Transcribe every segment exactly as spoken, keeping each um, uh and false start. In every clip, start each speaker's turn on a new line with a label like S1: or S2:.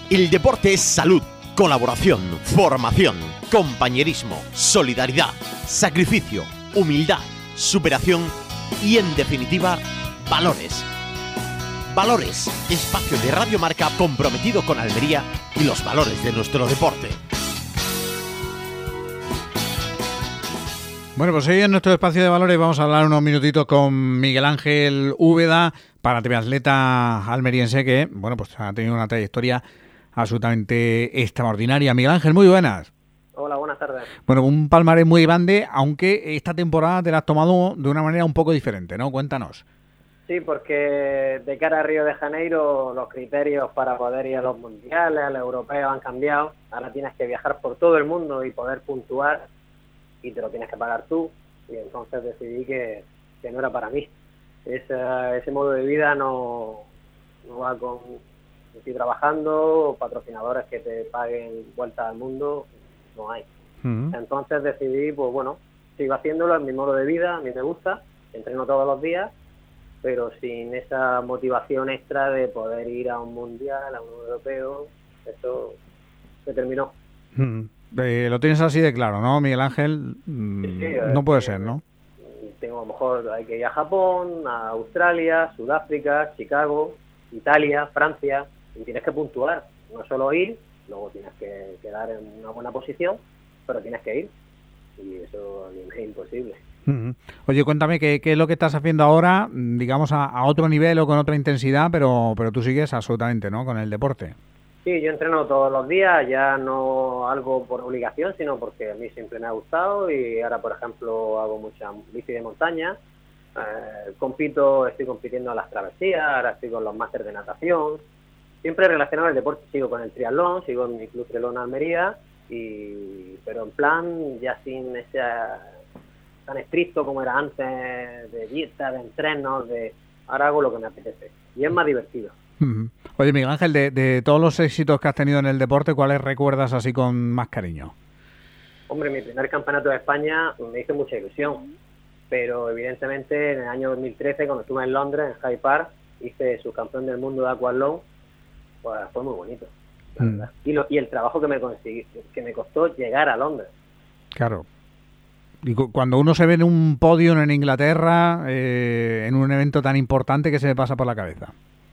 S1: El deporte es salud, colaboración, formación, compañerismo, solidaridad, sacrificio, humildad, superación y, en definitiva, valores. Valores, espacio de Radio Marca comprometido con Almería y los valores de nuestro deporte.
S2: Bueno, pues hoy en nuestro espacio de valores vamos a hablar unos minutitos con Miguel Ángel Úbeda, paratriatleta almeriense que, bueno, pues ha tenido una trayectoria absolutamente extraordinaria. Miguel Ángel, muy buenas.
S3: Hola, buenas tardes.
S2: Bueno, un palmarés muy grande, aunque esta temporada te la has tomado de una manera un poco diferente, ¿no? Cuéntanos.
S3: Sí, porque de cara a Río de Janeiro los criterios para poder ir a los mundiales, a los europeos han cambiado. Ahora tienes que viajar por todo el mundo y poder puntuar y te lo tienes que pagar tú. Y entonces decidí que, que no era para mí. Ese, ese modo de vida no, no va con... Estoy trabajando, patrocinadores que te paguen vueltas al mundo, no hay. Uh-huh. Entonces decidí, pues bueno, sigo haciéndolo, en mi modo de vida, a mí me gusta, entreno todos los días, pero sin esa motivación extra de poder ir a un mundial, a un europeo, eso se terminó.
S2: Uh-huh. Eh, lo tienes así de claro, ¿no, Miguel Ángel? Mm, sí, sí, no puede ser, ¿no?
S3: Tengo a lo mejor, hay que ir a Japón, a Australia, Sudáfrica, Chicago, Italia, Francia, y tienes que puntuar, no solo ir, luego tienes que quedar en una buena posición, pero tienes que ir, y eso es imposible.
S2: Uh-huh. Oye, cuéntame, ¿qué, ¿qué es lo que estás haciendo ahora, digamos, a, a otro nivel o con otra intensidad, pero, pero tú sigues absolutamente, ¿no?, con el deporte?
S3: Sí, yo entreno todos los días, ya no algo por obligación, sino porque a mí siempre me ha gustado y ahora, por ejemplo, hago mucha bici de montaña, eh, compito, estoy compitiendo en las travesías, ahora estoy con los másteres de natación, siempre relacionado al deporte, sigo con el triatlón, sigo en mi club triatlón Almería, y pero en plan ya sin ese tan estricto como era antes, de dieta, de entrenos, de ahora hago lo que me apetece y es más divertido.
S2: Uh-huh. Oye, Miguel Ángel, de, de todos los éxitos que has tenido en el deporte, ¿cuáles recuerdas así con más cariño?
S3: Hombre, mi primer campeonato de España me hizo mucha ilusión, pero evidentemente en el año dos mil trece, cuando estuve en Londres, en Hyde Park, hice subcampeón del mundo de aquatlón, pues fue muy bonito, la mm. verdad. Y, lo, y el trabajo que me conseguí, que me costó llegar a Londres.
S2: Claro. Y cu- cuando uno se ve en un podio en Inglaterra, eh, en un evento tan importante, ¿qué se le pasa por la cabeza?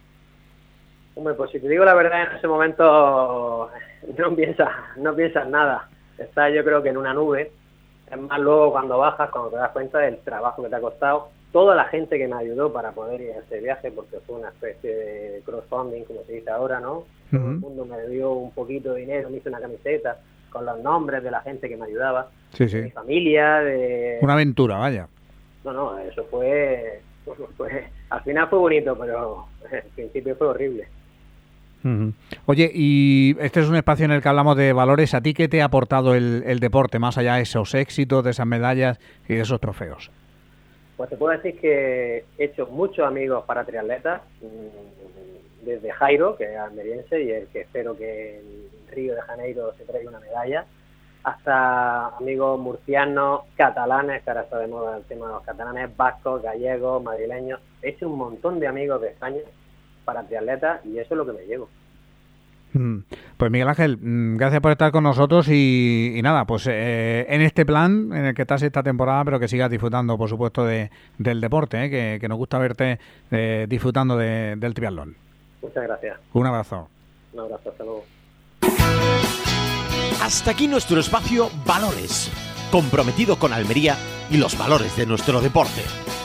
S3: Hombre, pues si te digo la verdad, en ese momento no piensas, no piensas nada. Estás, yo creo que en una nube. Es más, luego cuando bajas, cuando te das cuenta del trabajo que te ha costado, toda la gente que me ayudó para poder ir a ese viaje, porque fue una especie de crowdfunding, como se dice ahora, ¿no? Uh-huh. Todo el mundo me dio un poquito de dinero, me hizo una camiseta con los nombres de la gente que me ayudaba,
S2: sí, sí.
S3: De mi familia, de...
S2: Una aventura, vaya.
S3: No, no, eso fue... fue... Al final fue bonito, pero al principio fue horrible.
S2: Uh-huh. Oye, y este es un espacio en el que hablamos de valores. ¿A ti qué te ha aportado el, el deporte, más allá de esos éxitos, de esas medallas y de esos trofeos?
S3: Pues te puedo decir que he hecho muchos amigos para triatletas, desde Jairo, que es almeriense y el que espero que en Río de Janeiro se traiga una medalla, hasta amigos murcianos, catalanes, que ahora está de moda el tema de los catalanes, vascos, gallegos, madrileños. He hecho un montón de amigos de España para triatletas y eso es lo que me llevo.
S2: Pues Miguel Ángel, gracias por estar con nosotros y, y nada, pues eh, en este plan en el que estás esta temporada, pero que sigas disfrutando, por supuesto, de, del deporte, eh, que, que nos gusta verte eh, disfrutando de, del triatlón.
S3: Muchas gracias.
S2: Un abrazo.
S3: Un abrazo, hasta luego.
S1: Hasta aquí nuestro espacio Valores, comprometido con Almería y los valores de nuestro deporte.